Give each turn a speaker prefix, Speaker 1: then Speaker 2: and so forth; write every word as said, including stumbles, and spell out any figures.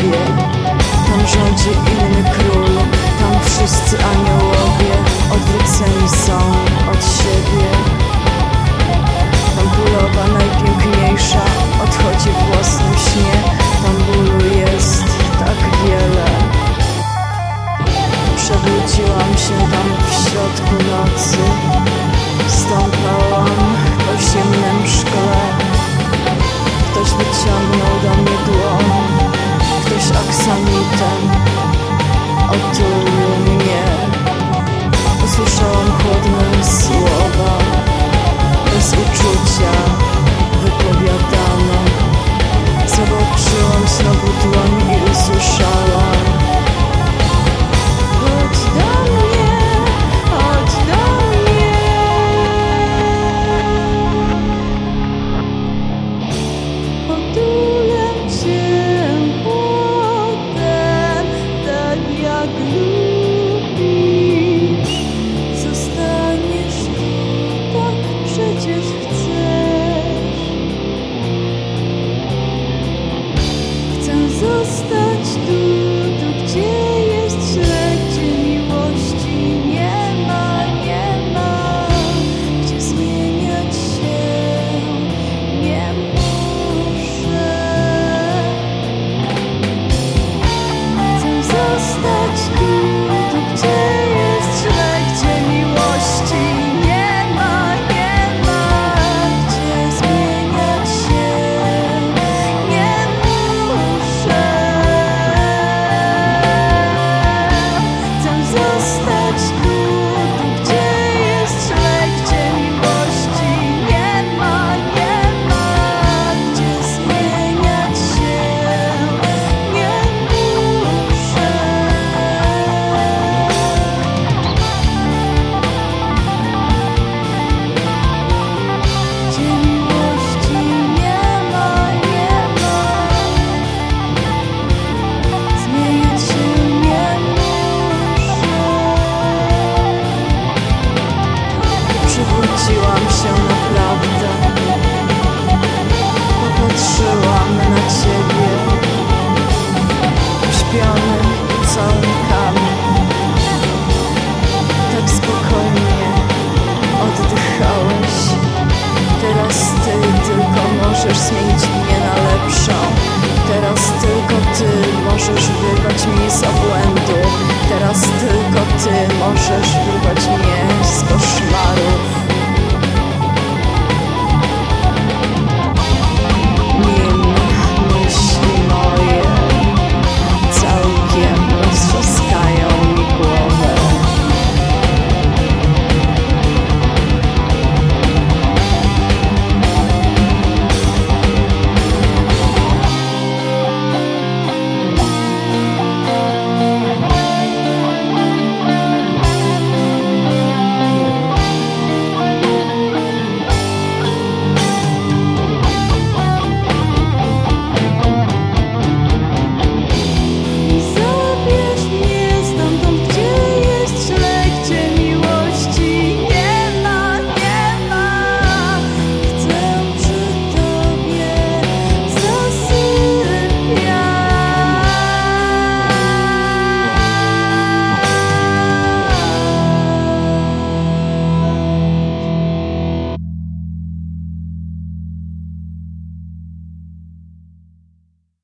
Speaker 1: niebie. Tam rządzi inny król, tam wszyscy aniołowie odwróceni są od siebie. Tam królowa najpiękniejsza odchodzi w własnym śnie. Tam bólu jest tak wiele. Przebudziłam się tam w środku nocy. Stąpałam po zimnym szkle. Ktoś wyciągnął do mnie dłoń, ktoś aksamitem otulił mnie. Usłyszałam chłodne słowa, bez uczucia wypowiadane. Zobaczyłam znowu dłoń i usłyszałam: chodź do mnie, chodź do mnie. Otulę cię potem, tak jak lubisz. Zostaniesz tu, tak przecież chcesz. Chcę zostać.